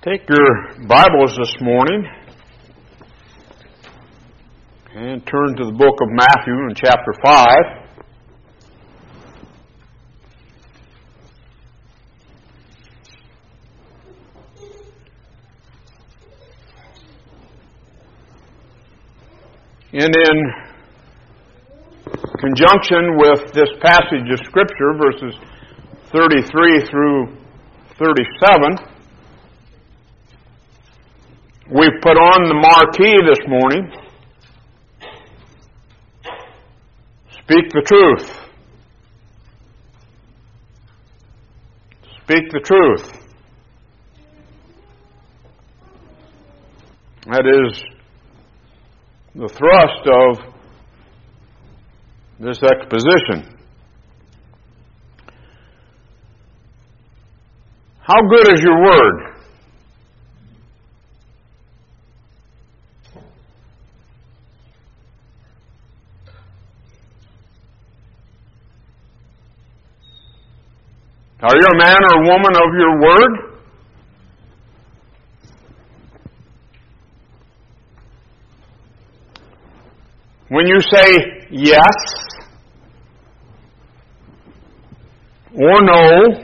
Take your Bibles this morning and turn to the book of Matthew in chapter 5. And in conjunction with this passage of Scripture, verses 33 through 37, we've put on the marquee this morning, Speak the Truth. Speak the truth. That is the thrust of this exposition. How good is your word? Are you a man or woman of your word? When you say yes or no,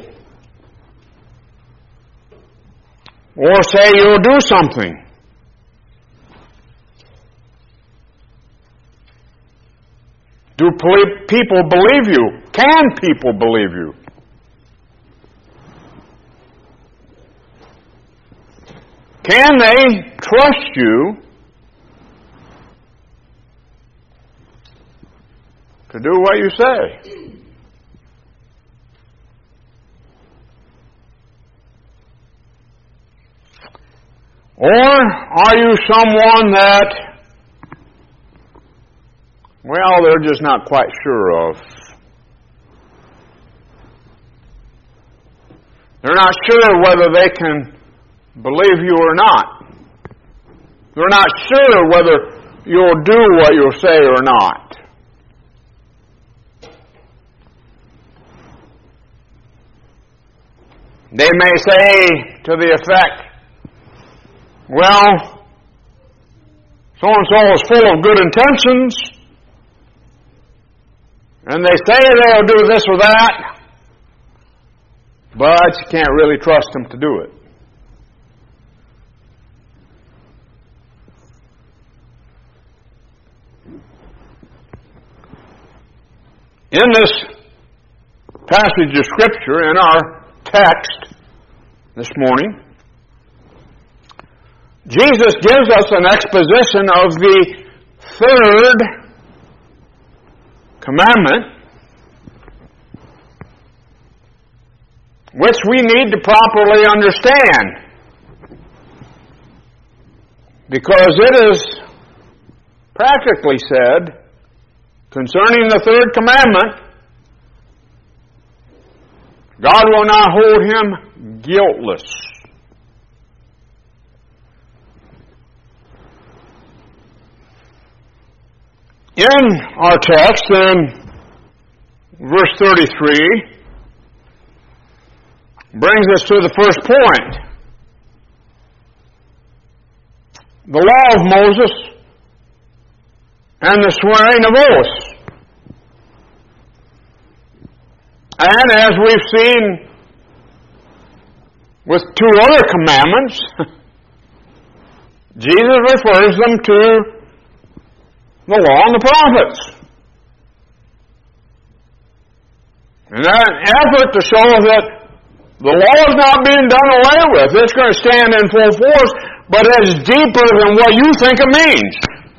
or say you'll do something, do people believe you? Can people believe you? Can they trust you to do what you say? Or are you someone that, well, they're just not quite sure of? They're not sure whether they can believe you or not. They're not sure whether you'll do what you'll say or not. They may say to the effect, well, so-and-so is full of good intentions, and they say they'll do this or that, but you can't really trust them to do it. In this passage of Scripture, in our text this morning, Jesus gives us an exposition of the third commandment, which we need to properly understand, because it is practically said concerning the third commandment, God will not hold him guiltless. In our text, in verse 33, brings us to the first point. The law of Moses and the swearing of oaths. And as we've seen with two other commandments, Jesus refers them to the law and the prophets. In an effort to show that the law is not being done away with, it's going to stand in full force, but it's deeper than what you think it means.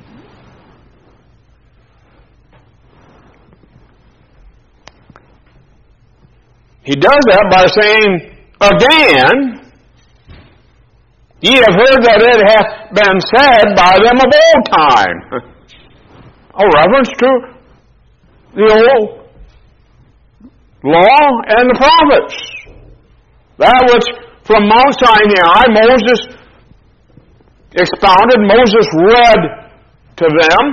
He does that by saying, again, ye have heard that it hath been said by them of old time. A reference to the old law and the prophets. That which from Mount Sinai Moses expounded, Moses read to them,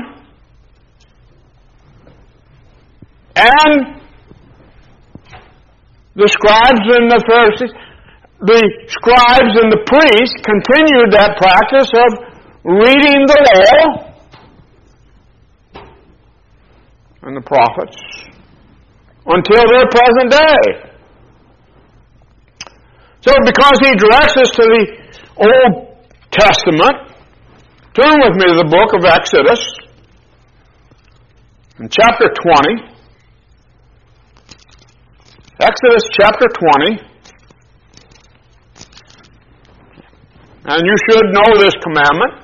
and the scribes and the Pharisees the scribes and the priests continued that practice of reading the law and the prophets until their present day. So because he directs us to the Old Testament, turn with me to the book of Exodus, in chapter 20. Exodus chapter 20. And you should know this commandment,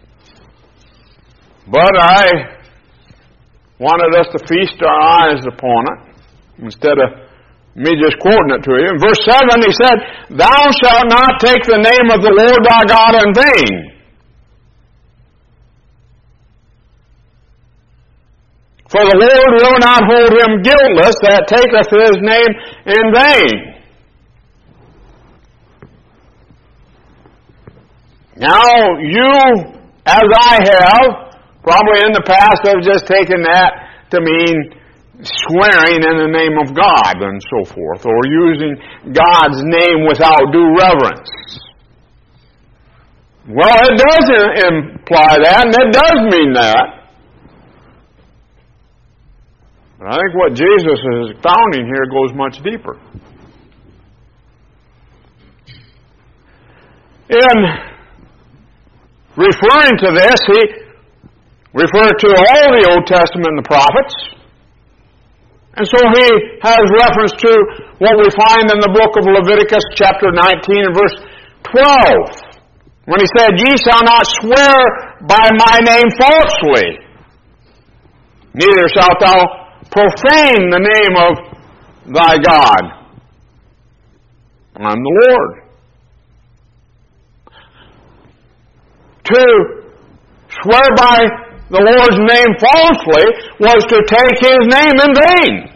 but I wanted us to feast our eyes upon it instead of me just quoting it to you. In verse 7 he said, "Thou shalt not take the name of the Lord thy God in vain. For the Lord will not hold him guiltless that taketh his name in vain." Now, you, as I have, probably in the past have just taken that to mean swearing in the name of God and so forth, or using God's name without due reverence. Well, it does imply that, and it does mean that. But I think what Jesus is expounding here goes much deeper. In referring to this, he referred to all the Old Testament and the prophets. And so he has reference to what we find in the book of Leviticus chapter 19 and verse 12. When he said, "Ye shall not swear by my name falsely, neither shalt thou profane the name of thy God. I'm the Lord." To swear by the Lord's name falsely was to take his name in vain.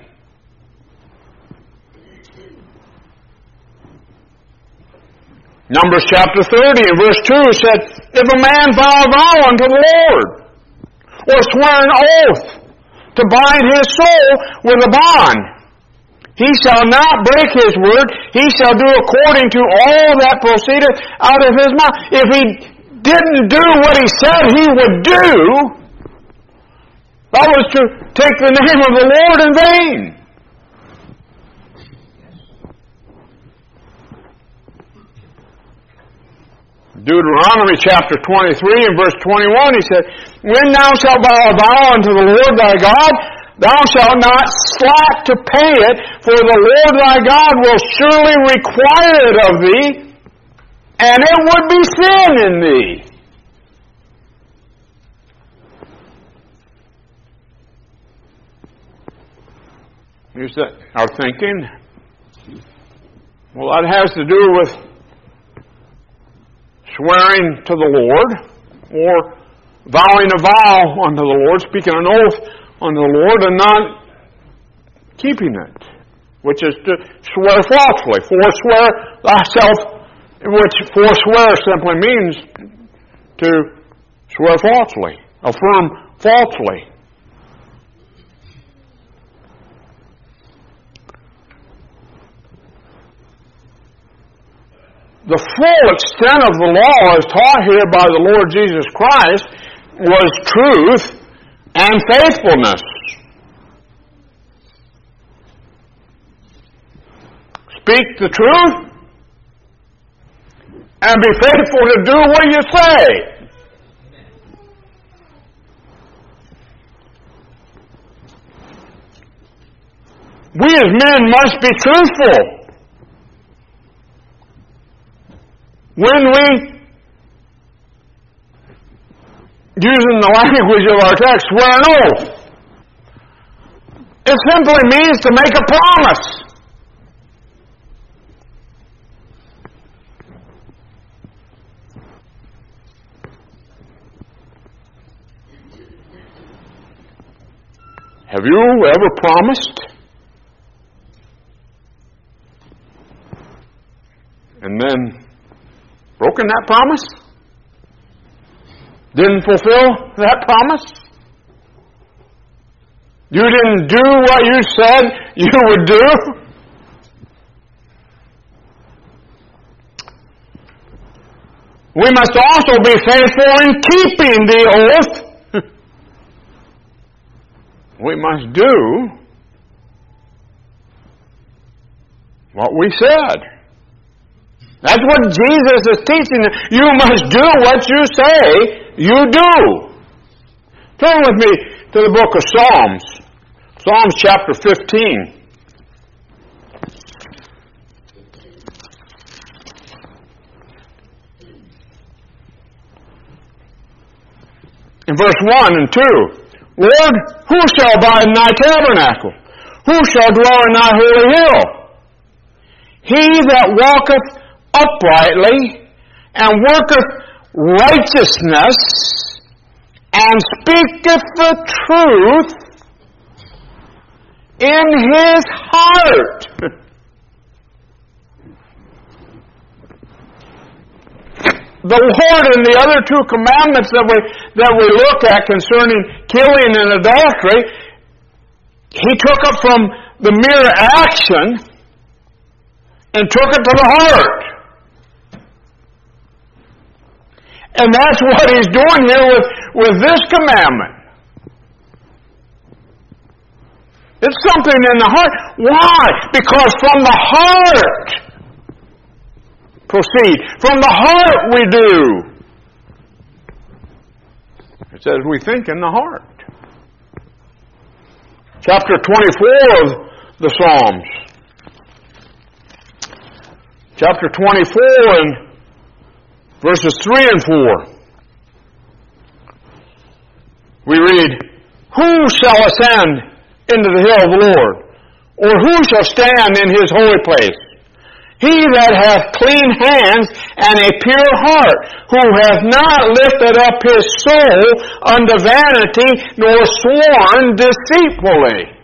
Numbers chapter 30 and verse 2 said, "If a man vow a vow unto the Lord, or swear an oath to bind his soul with a bond, he shall not break his word, he shall do according to all that proceedeth out of his mouth." If he didn't do what he said he would do, that was to take the name of the Lord in vain. Deuteronomy chapter 23 and verse 21, he said, "When thou shalt vow a vow unto the Lord thy God, thou shalt not slack to pay it, for the Lord thy God will surely require it of thee, and it would be sin in thee." Here's our thinking. Well, that has to do with swearing to the Lord, or vowing a vow unto the Lord, speaking an oath unto the Lord, and not keeping it, which is to swear falsely. Forswear thyself, which forswear simply means to swear falsely, affirm falsely. The full extent of the law as taught here by the Lord Jesus Christ was truth and faithfulness. Speak the truth and be faithful to do what you say. We as men must be truthful. When we, using the language of our text, swear an oath, it simply means to make a promise. Have you ever promised and then broken that promise? Didn't fulfill that promise? You didn't do what you said you would do? we must also be faithful in keeping the oath. We must do what we said. That's what Jesus is teaching. You must do what you say you do. Turn with me to the book of Psalms. Psalms chapter 15. In verse 1 and 2. Lord, who shall abide in thy tabernacle? Who shall dwell in thy holy hill? He that walketh uprightly, and worketh righteousness, and speaketh the truth in his heart. The Lord in the other two commandments that we look at concerning killing and adultery, He took it from the mere action and took it to the heart. And that's what He's doing here with this commandment. It's something in the heart. Why? Because from the heart proceed. From the heart we do. It says we think in the heart. Chapter 24 of the Psalms. Chapter 24 and verses 3 and 4. We read, Who shall ascend into the hill of the Lord? Or who shall stand in His holy place? He that hath clean hands and a pure heart, who hath not lifted up his soul unto vanity, nor sworn deceitfully.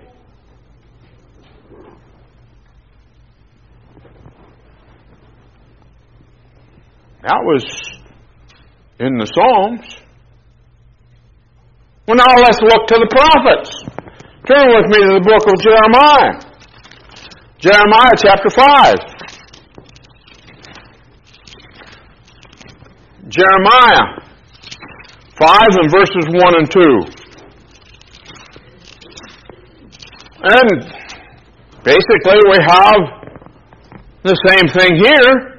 That was in the Psalms. Well, now let's look to the prophets. Turn with me to the book of Jeremiah. Jeremiah chapter 5. Jeremiah 5 and verses 1 and 2. And basically we have the same thing here.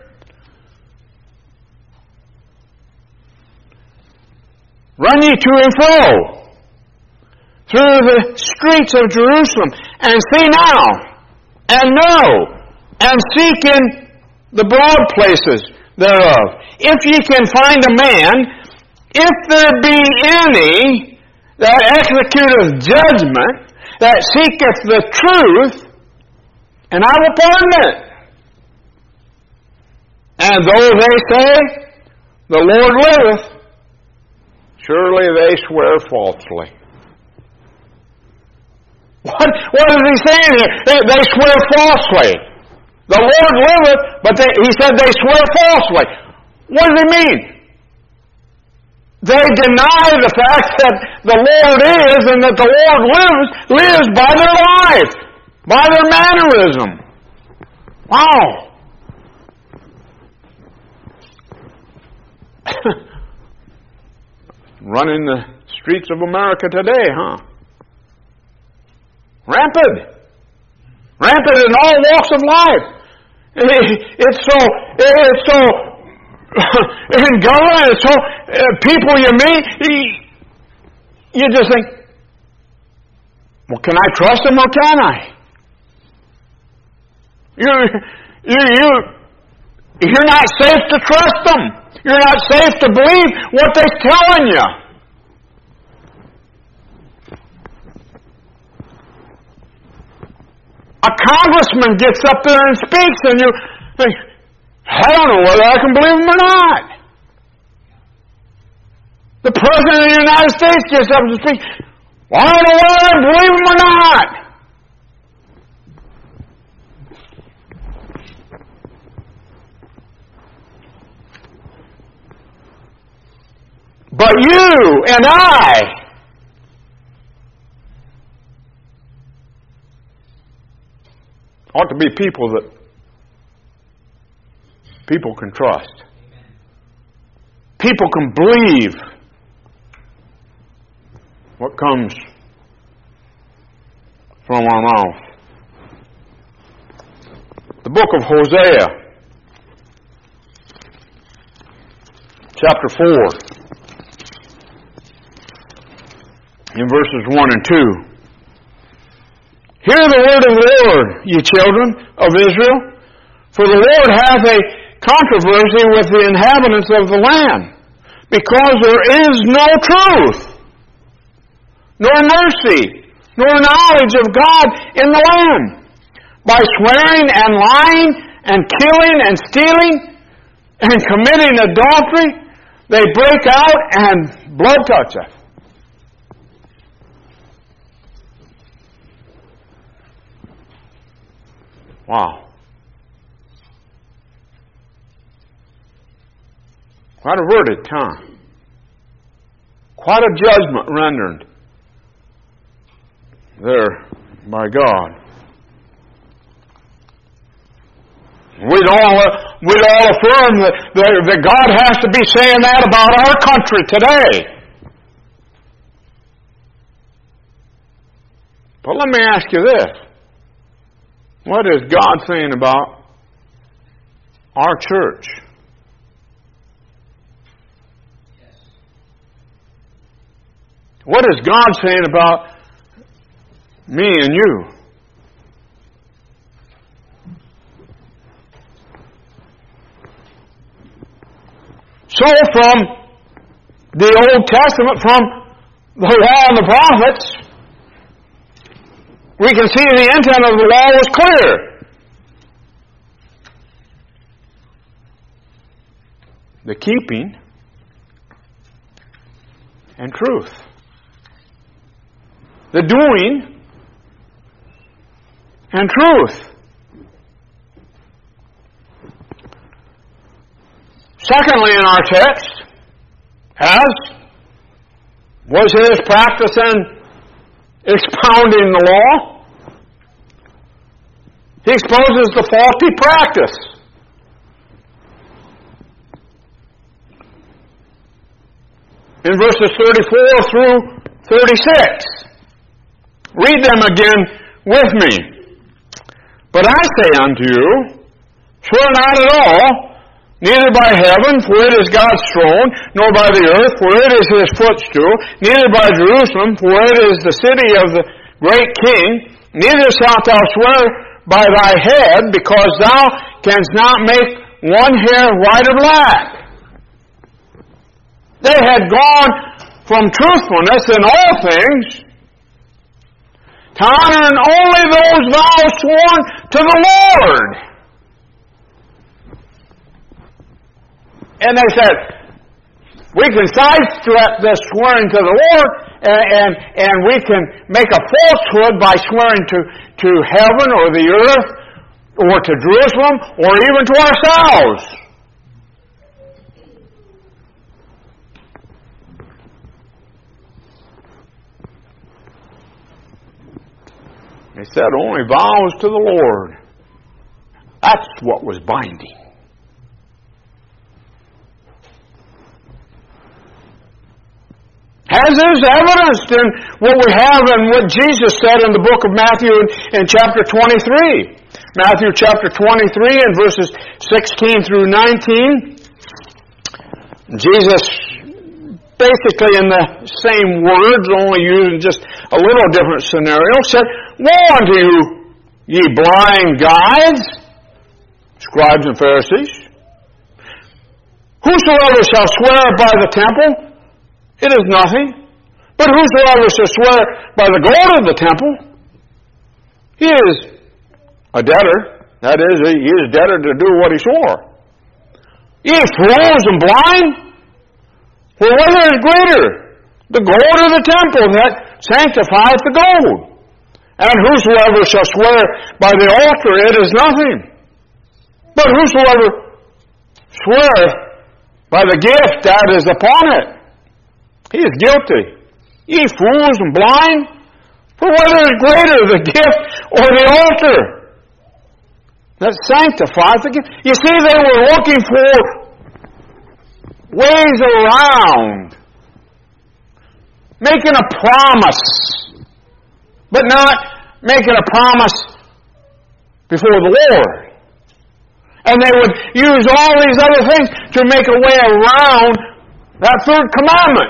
Run ye to and fro through the streets of Jerusalem, and see now, and know, and seek in the broad places thereof. If ye can find a man, if there be any that executeth judgment, that seeketh the truth, and I will pardon it. And though they say, the Lord liveth, surely they swear falsely. What is he saying here? They swear falsely. The Lord liveth, but he said they swear falsely. What does he mean? They deny the fact that the Lord is and that the Lord lives by their life, by their mannerism. Wow. Running the streets of America today, huh? Rampant in all walks of life. It's so in government, it's so people you meet, you just think, well, can I trust them or can I? You're not safe to trust them. You're not safe to believe what they're telling you. A congressman gets up there and speaks, and you think, I don't know whether I can believe him or not. The President of the United States gets up and speaks, well, I don't know whether I believe him or not. But you and I ought to be people that people can trust. people can believe what comes from our mouth. The book of Hosea, chapter 4, in verses 1 and 2. Hear the word of the Lord, ye children of Israel, for the Lord hath a controversy with the inhabitants of the land, because there is no truth, nor mercy, nor knowledge of God in the land. By swearing and lying and killing and stealing and committing adultery, they break out and blood toucheth. Wow. Quite a verdict, huh? Quite a judgment rendered there by God. We'd all affirm that God has to be saying that about our country today. But let me ask you this. What is God saying about our church? What is God saying about me and you? So from the Old Testament, from the law and the prophets, we can see the intent of the law was clear. The keeping and truth. The doing and truth. Secondly, in our text, was his practice in expounding the law. He exposes the faulty practice. In verses 34 through 36. Read them again with me. But I say unto you, swear not at all, neither by heaven, for it is God's throne, nor by the earth, for it is his footstool, neither by Jerusalem, for it is the city of the great king, neither shalt thou swear by thy head, because thou canst not make one hair white or black. They had gone from truthfulness in all things to honoring only those vows sworn to the Lord. And they said, we can sidestep this swearing to the Lord, and we can make a falsehood by swearing to heaven or the earth or to Jerusalem or even to ourselves. They said only vows to the Lord. That's what was binding. As is evidenced in what we have and what Jesus said in the book of Matthew in chapter 23. Matthew chapter 23 and verses 16 through 19. Jesus, basically in the same words, only using just a little different scenario, said, Woe unto you, ye blind guides, scribes and Pharisees! Whosoever shall swear by the temple, it is nothing. But whosoever shall swear by the gold of the temple, he is a debtor. That is, he is debtor to do what he swore. Ye fools and blind! For whether is greater, the gold or the temple that sanctifieth the gold? And whosoever shall swear by the altar, it is nothing. But whosoever sweareth by the gift that is upon it, he is guilty. Ye fools and blind, for whether is greater, the gift or the altar that sanctifies the gift? You see, they were looking for ways around making a promise, but not making a promise before the Lord. And they would use all these other things to make a way around that third commandment.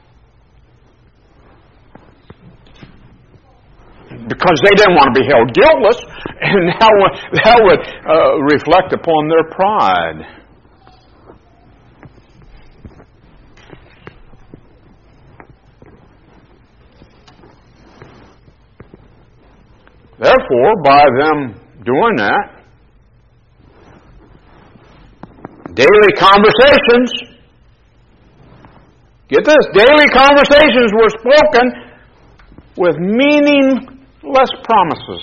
Because they didn't want to be held guiltless, and that would reflect upon their pride. Therefore, by them doing that, daily conversations, get this, daily conversations were spoken with meaningless promises.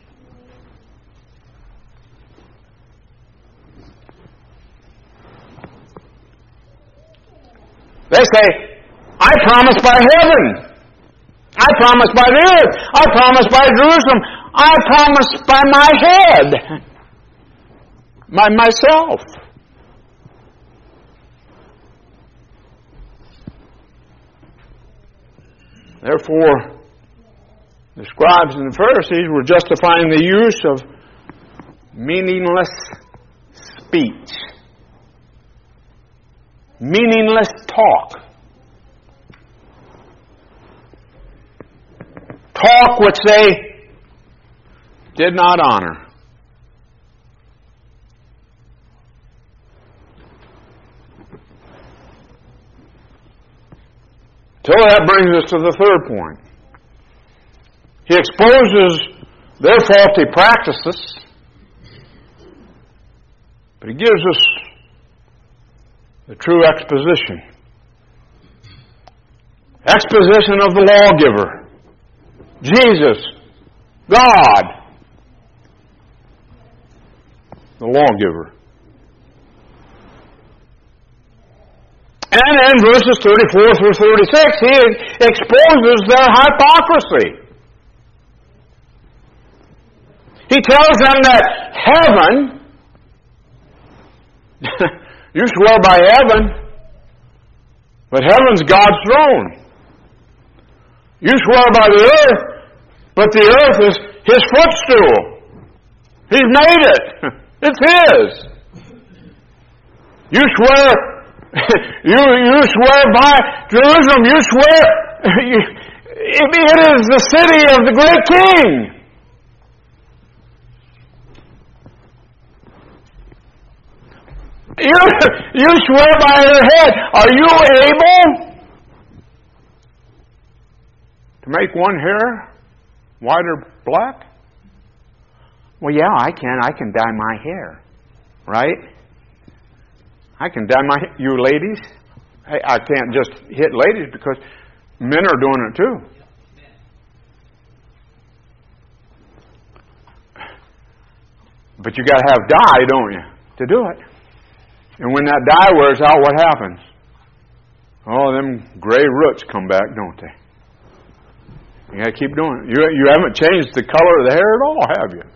They say, I promise by heaven. I promise by the earth. I promise by Jerusalem. I promise by my head. By myself. Therefore, the scribes and the Pharisees were justifying the use of meaningless speech. Meaningless talk. Talk which they did not honor. So that brings us to the third point. He exposes their faulty practices, but he gives us the true exposition. Exposition of the lawgiver. Jesus, God, the lawgiver. And in verses 34 through 36, he exposes their hypocrisy. He tells them that heaven, you swear by heaven, but heaven's God's throne. You swear by the earth, but the earth is His footstool. He's made it. It's His. You swear, you swear by Jerusalem. You swear, it is the city of the great King. You swear by your head. Are you able to make one hair white or black? Well, yeah, I can. I can dye my hair. Right? I can dye my hair. You ladies? I can't just hit ladies because men are doing it too. But you got to have dye, don't you, to do it. And when that dye wears out, what happens? Oh, them gray roots come back, don't they? You got to keep doing it. You haven't changed the color of the hair at all, have you?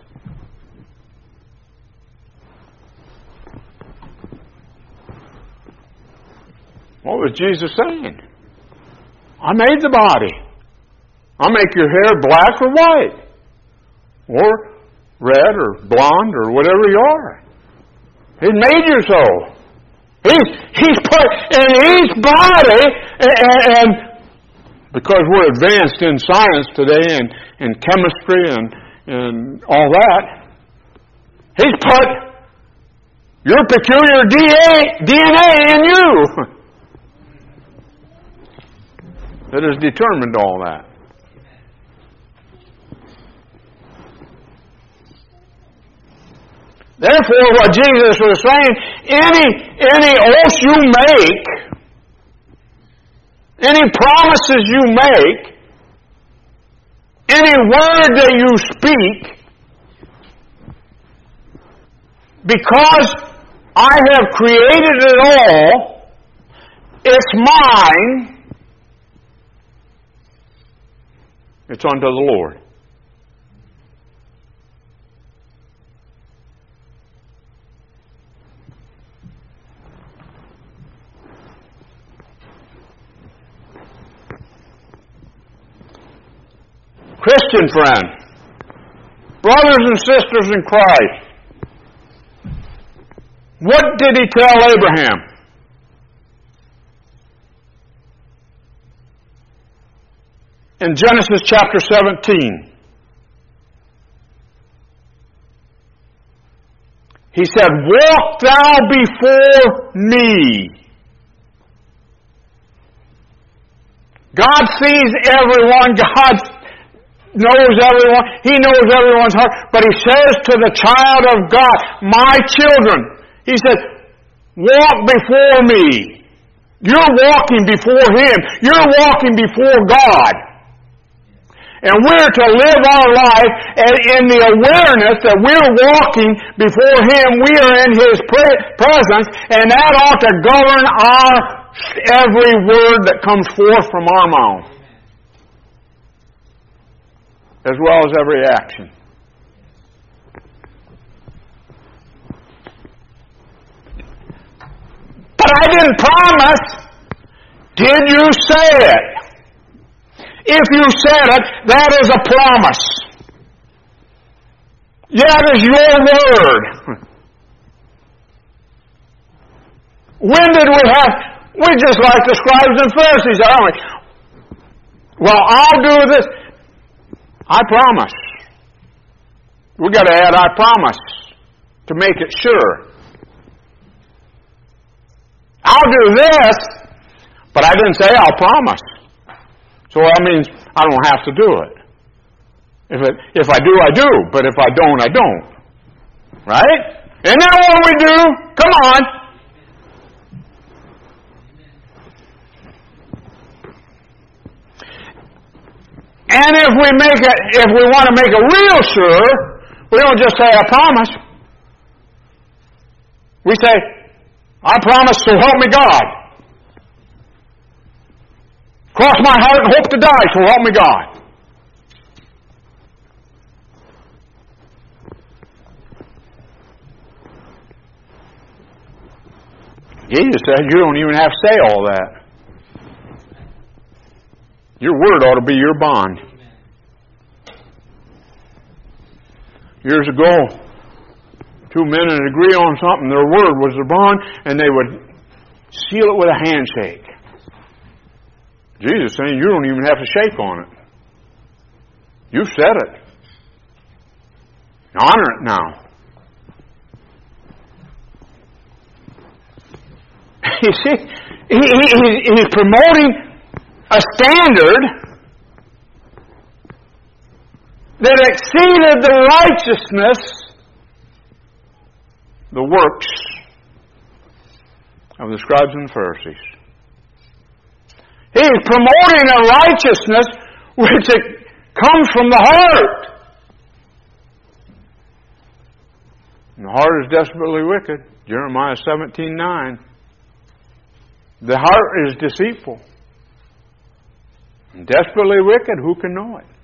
What was Jesus saying? I made the body. I'll make your hair black or white. Or red or blonde or whatever you are. He's made you so. He's put in each body, and because we're advanced in science today and in chemistry and all that, He's put your peculiar DNA in you that has determined all that. Therefore, what Jesus was saying, any oath you make, any promises you make, any word that you speak, because I have created it all, it's mine, it's unto the Lord. Christian friend, brothers and sisters in Christ, what did he tell Abraham? In Genesis chapter 17, he said, "Walk thou before me." God sees everyone. God knows everyone. He knows everyone's heart. But He says to the child of God, "My children," He said, "walk before me." You're walking before Him. You're walking before God. And we're to live our life in the awareness that we're walking before Him. We are in His presence, and that ought to govern every word that comes forth from our mouth, as well as every action. But I didn't promise. Did you say it? If you said it, that is a promise. That is your word. When did we have... We're just like the scribes and Pharisees, aren't we? Well, I'll do this. I promise. We've got to add "I promise" to make it sure. I'll do this, but I didn't say I'll promise. So that means I don't have to do it. If I do, I do. But if I don't, I don't. Right? Isn't that what we do? Come on. And if we want to make it real sure, we don't just say "I promise." We say, "I promise, so help me God. Cross my heart and hope to die, so help me God." Jesus said you don't even have to say all that. Your word ought to be your bond. Years ago, two men would agree on something, their word was their bond, and they would seal it with a handshake. Jesus is saying you don't even have to shake on it. You said it. Honor it now. You see, he's promoting a standard that exceeded the righteousness, the works of the scribes and Pharisees. He's promoting a righteousness which comes from the heart. And the heart is desperately wicked. Jeremiah 17:9. The heart is deceitful and desperately wicked. Who can know it?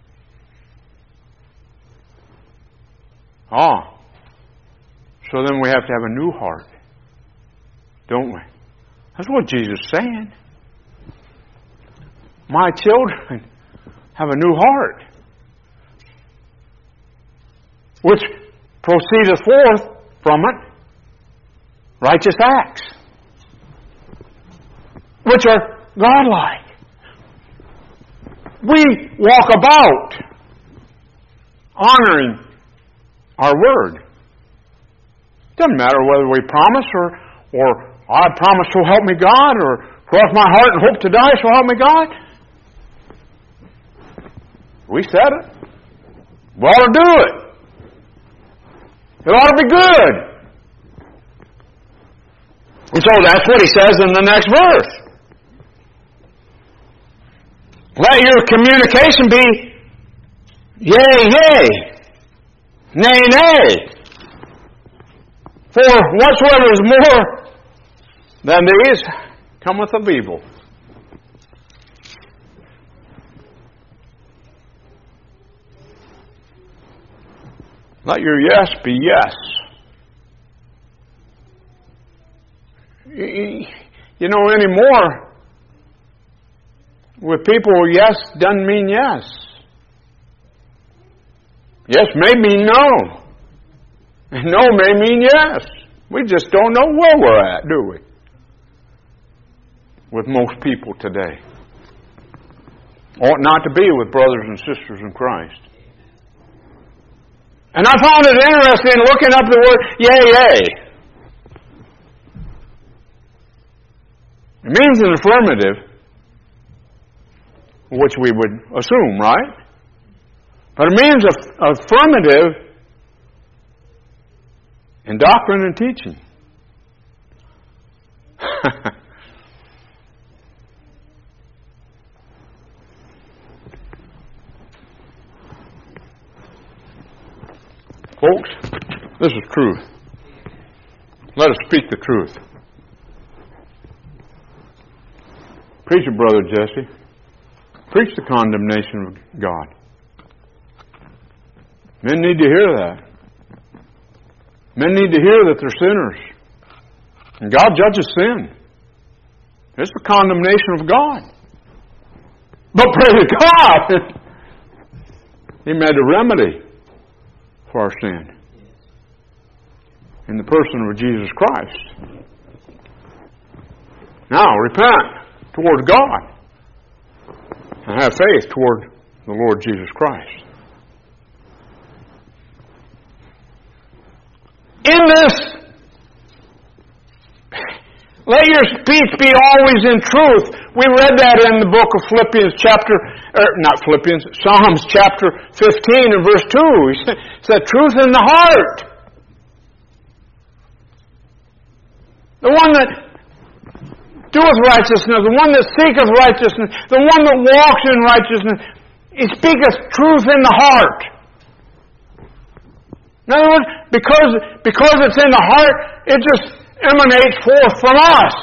So then we have to have a new heart, don't we? That's what Jesus is saying. My children have a new heart, which proceedeth forth from it righteous acts, which are godlike. We walk about honoring our word. Doesn't matter whether we promise or I promise so help me God, or cross my heart and hope to die so help me God. We said it. We ought to do it. It ought to be good. And so that's what he says in the next verse. Let your communication be yea, yea, nay, nay. For whatsoever is more than these cometh of evil. Let your yes be yes. You know, anymore, with people, yes doesn't mean yes. Yes may mean no. And no may mean yes. We just don't know where we're at, do we? With most people today. Ought not to be with brothers and sisters in Christ. And I found it interesting looking up the word yea. It means an affirmative, which we would assume, right? But it means affirmative in doctrine and teaching. Folks, this is truth. Let us speak the truth. Preach it, Brother Jesse. Preach the condemnation of God. Men need to hear that. Men need to hear that they're sinners. And God judges sin. It's the condemnation of God. But praise God! He made a remedy for our sin in the person of Jesus Christ. Now, repent toward God and have faith toward the Lord Jesus Christ. In this, let your speech be always in truth. We read that in the book of Psalms chapter 15 and verse 2. He said, truth in the heart. The one that doeth righteousness, the one that seeketh righteousness, the one that walks in righteousness, he speaketh truth in the heart. In other words, because it's in the heart, it just emanates forth from us.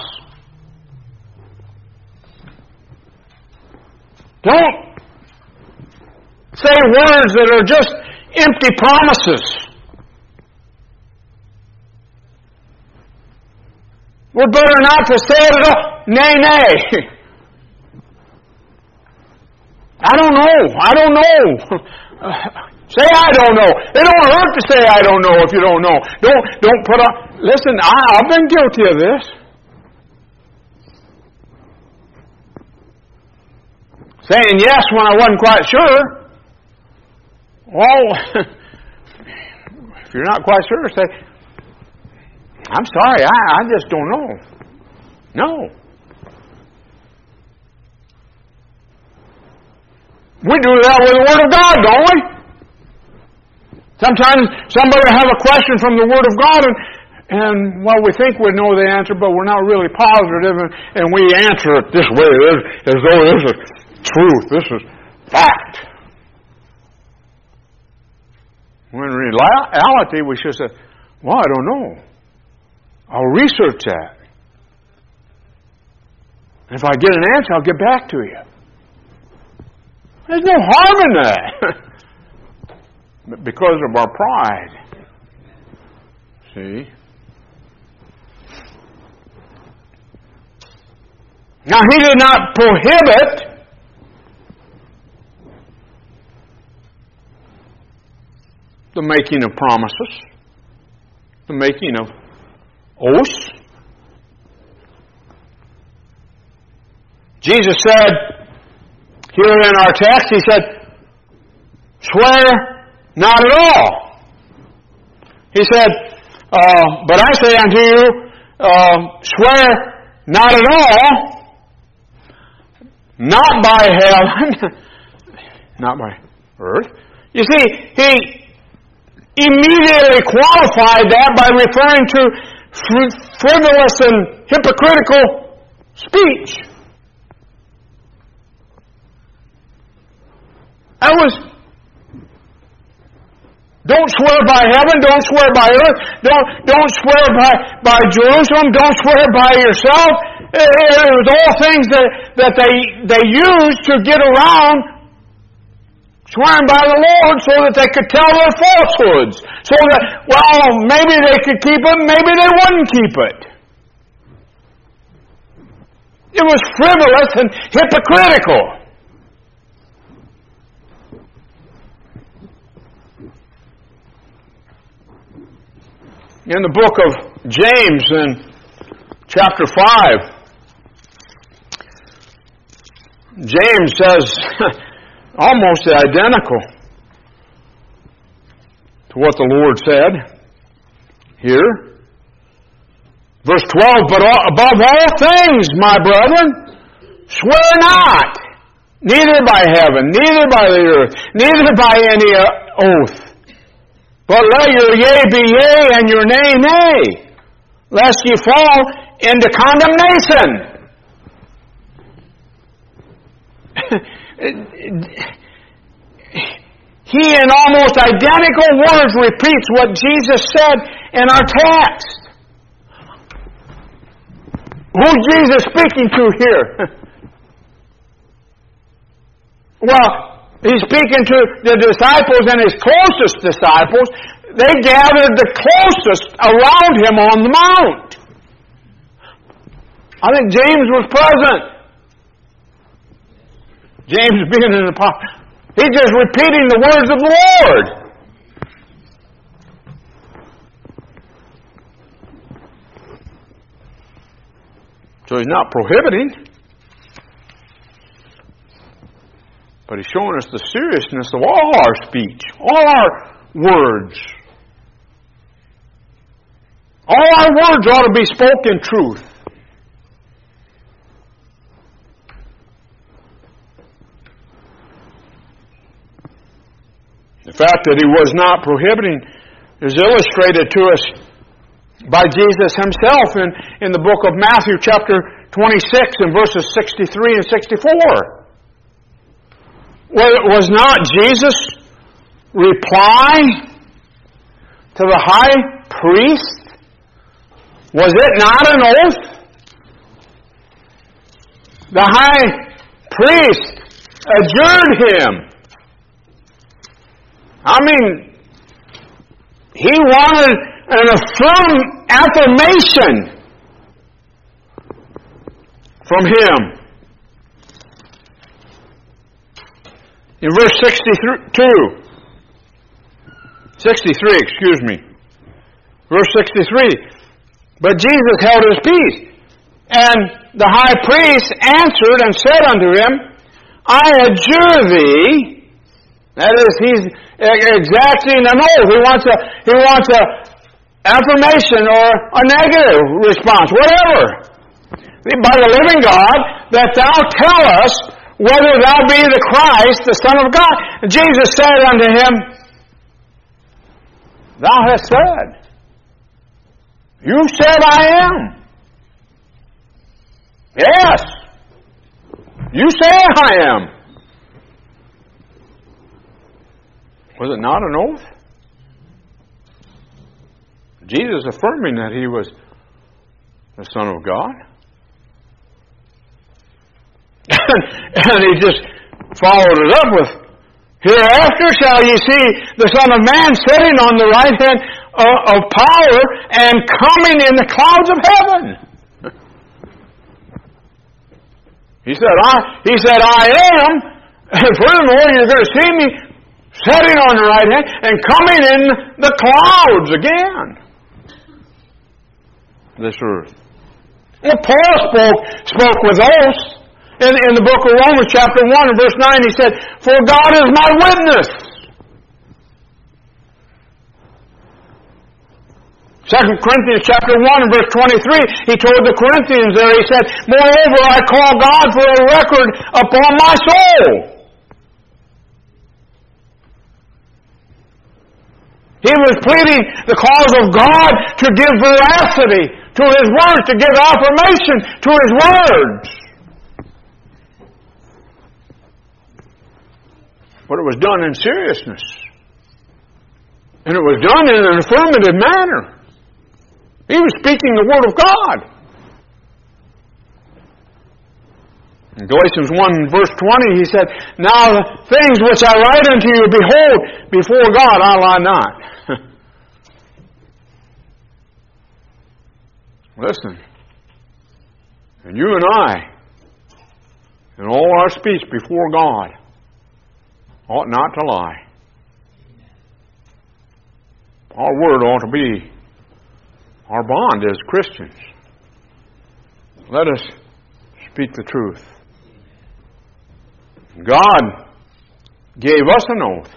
Don't say words that are just empty promises. We're better not to say it at all. Nay, nay. I don't know. Say I don't know. It don't hurt to say I don't know if you don't know. Don't put up. Listen, I've been guilty of this. Saying yes when I wasn't quite sure. Well, if you're not quite sure, say, I'm sorry, I just don't know. No. We do that with the Word of God, don't we? Sometimes somebody will have a question from the Word of God and well, we think we know the answer, but we're not really positive, and we answer it this way, as though this is truth, this is fact. When in reality, we should say, well, I don't know. I'll research that. And if I get an answer, I'll get back to you. There's no harm in that. But because of our pride. See? Now, he did not prohibit the making of promises, the making of oaths. Jesus said, here in our text, he said, swear not at all. He said, but I say unto you, swear not at all, not by heaven, not by earth. You see, he immediately qualified that by referring to frivolous and hypocritical speech. That was, don't swear by heaven, don't swear by earth, don't swear by Jerusalem, don't swear by yourself. It was all things that they used to get around swearing by the Lord so that they could tell their falsehoods. So that, well, maybe they could keep it, maybe they wouldn't keep it. It was frivolous and hypocritical. in the book of James in chapter 5, James says almost identical to what the Lord said here. Verse 12, but above all things, my brethren, swear not, neither by heaven, neither by the earth, neither by any oath, but let your yea be yea, and your nay, nay, lest ye fall into condemnation. He, in almost identical words, repeats what Jesus said in our text. Who's Jesus speaking to here? Well, He's speaking to the disciples and His closest disciples. They gathered the closest around Him on the mount. I think James was present. James being an apostle. He's just repeating the words of the Lord. So He's not prohibiting. But He's showing us the seriousness of all our speech, all our words. All our words ought to be spoken truth. The fact that He was not prohibiting is illustrated to us by Jesus Himself in the book of Matthew chapter 26 and verses 63 and 64. Was not Jesus' reply to the high priest, was it not an oath? The high priest adjured Him. I mean, he wanted an affirmation from Him. In verse 63, verse 63, but Jesus held His peace, and the high priest answered and said unto Him, I adjure thee. That is, he's exacting an oath. He wants a affirmation or a negative response, whatever. By the living God, that thou tell us whether thou be the Christ, the Son of God. And Jesus said unto him, Thou hast said. You said I am. Yes. You say I am. Was it not an oath? Jesus affirming that He was the Son of God. And He just followed it up with, Hereafter shall ye see the Son of Man sitting on the right hand of power and coming in the clouds of heaven. He said, I am. And furthermore, you're going to see me sitting on the right hand and coming in the clouds again. This earth. Well, Paul spoke with oaths. In the book of Romans chapter 1 and verse 9, he said, For God is my witness. 2 Corinthians chapter 1 and verse 23, he told the Corinthians there, he said, Moreover, I call God for a record upon my soul. He was pleading the cause of God to give veracity to His words, to give affirmation to His words. But it was done in seriousness. And it was done in an affirmative manner. He was speaking the Word of God. In Galatians 1 verse 20 he said, Now the things which I write unto you, behold, before God I lie not. Listen. And you and I, in all our speech before God, ought not to lie. Our word ought to be our bond as Christians. Let us speak the truth. God gave us an oath.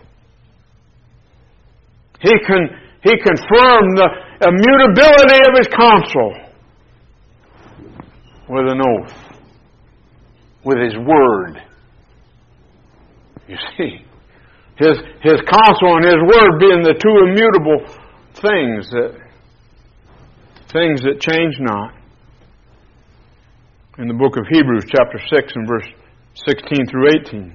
He confirmed the immutability of His counsel with an oath, with His Word. You see, His counsel and His Word being the two immutable things that change not. In the book of Hebrews, chapter 6 and verse 16 through 18.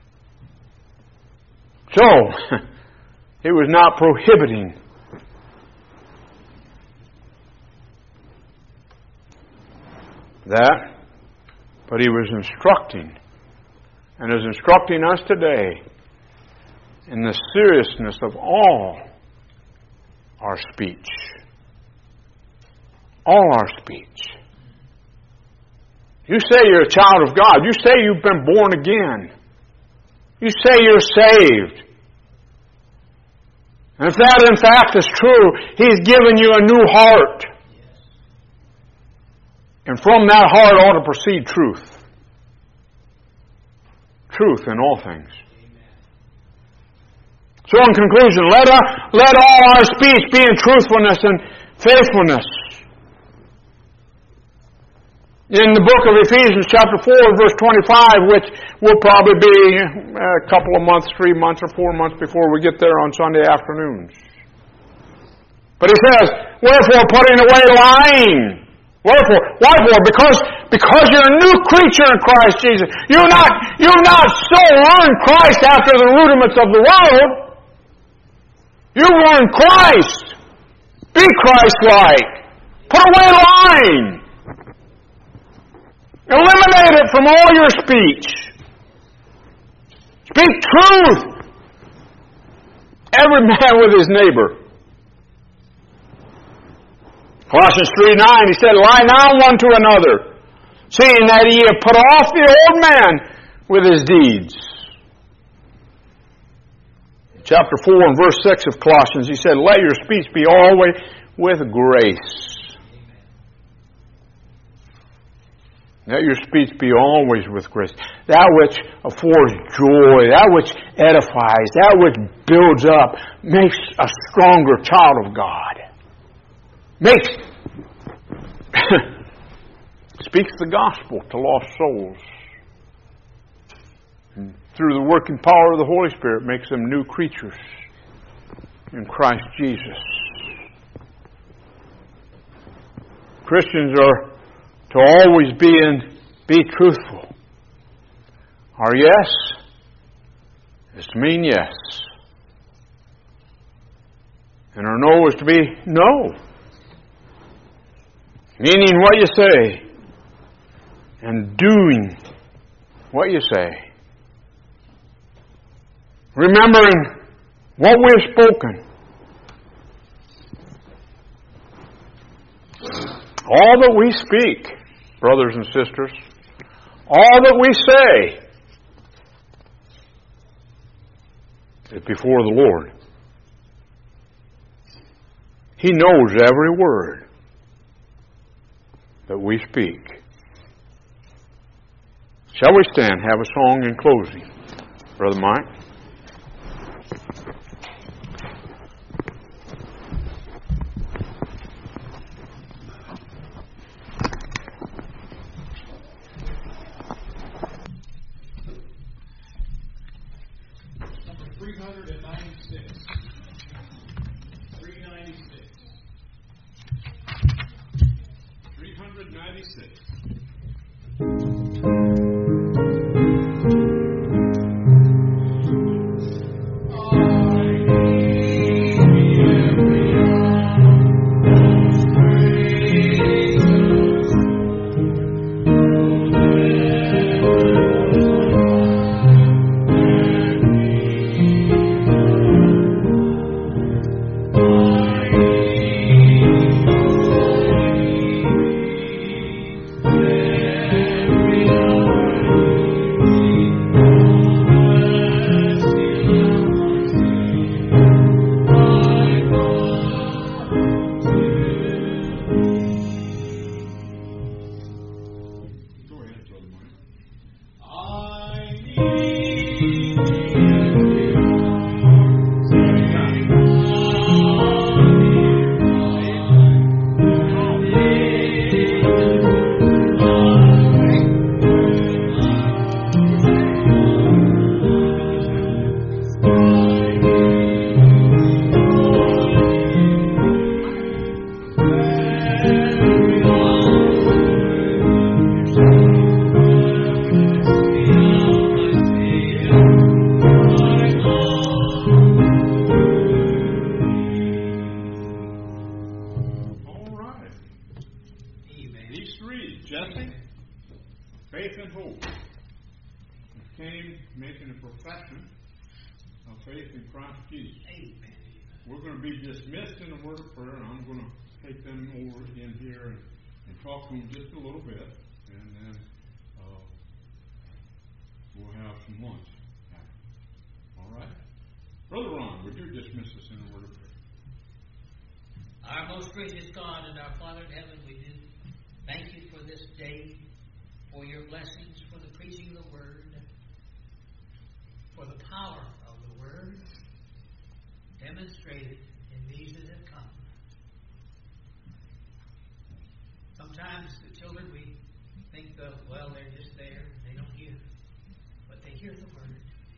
So, He was not prohibiting that, but He was instructing, and is instructing us today in the seriousness of all our speech. All our speech. You say you're a child of God. You say you've been born again. You say you're saved. And if that in fact is true, He's given you a new heart. And from that heart ought to proceed truth. Truth in all things. So in conclusion, let all our speech be in truthfulness and faithfulness. In the book of Ephesians chapter 4 verse 25, which will probably be a couple of months, 3 months or 4 months before we get there on Sunday afternoons. But he says, wherefore putting away lying. Wherefore? Because you're a new creature in Christ Jesus. You're not so learned Christ after the rudiments of the world. You learn Christ. Be Christ-like. Put away lying. Eliminate it from all your speech. Speak truth. Every man with his neighbor. Colossians 3:9, he said, lie not one to another, seeing that ye have put off the old man with his deeds. Chapter 4 and verse 6 of Colossians, he said, let your speech be always with grace. Let your speech be always with grace. That which affords joy, that which edifies, that which builds up, makes a stronger child of God. Speaks the gospel to lost souls. And through the working power of the Holy Spirit, makes them new creatures in Christ Jesus. Christians are to always be truthful. Our yes is to mean yes. And our no is to be no. Meaning what you say and doing what you say. Remembering what we have spoken. All that we speak, brothers and sisters, all that we say is before the Lord. He knows every word that we speak. Shall we stand, have a song in closing? Brother Mike? Jesse, faith and hope. He came making a profession of faith in Christ Jesus. Amen. We're going to be dismissed in a word of prayer, and I'm going to take them over in here and talk to them just a little bit, and then we'll have some lunch. All right? Brother Ron, would you dismiss us in a word of prayer? Our most gracious God and our Father in heaven, we do thank you for this day, for your blessings, for the preaching of the Word, for the power of the Word demonstrated in these that have come. Sometimes the children, we think, well, they're just there, they don't hear. But they hear the Word.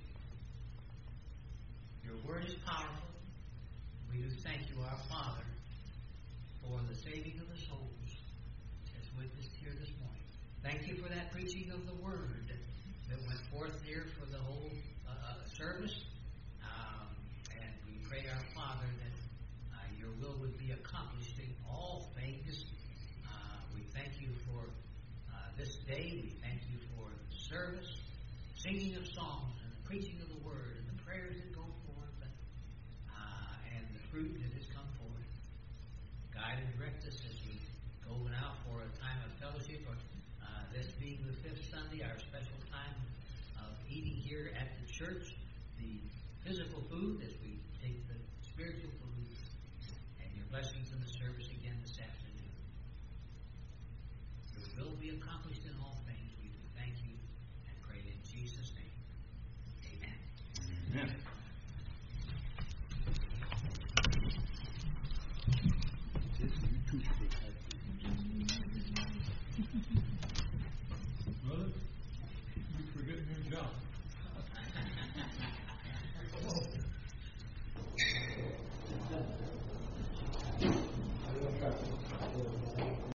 Your Word is powerful. We do thank you, our Father, for the saving of the souls as witnessed here this morning. Thank you for that preaching of the Word that went forth here for the whole service. And we pray, our Father, that your will would be accomplished in all things. We thank you for this day. We thank you for the service, singing of songs, and the preaching of the Word, and the prayers that go forth, and the fruit that has come forth. Guide and direct us as we go out for a time of fellowship, or this being the fifth Sunday, our special time of eating here at the church, the physical food as we take the spiritual food, and your blessings in the service again this afternoon. Your will be accomplished in all things. We do thank you and pray in Jesus' name. Amen. Amen. Brother, you forget your job.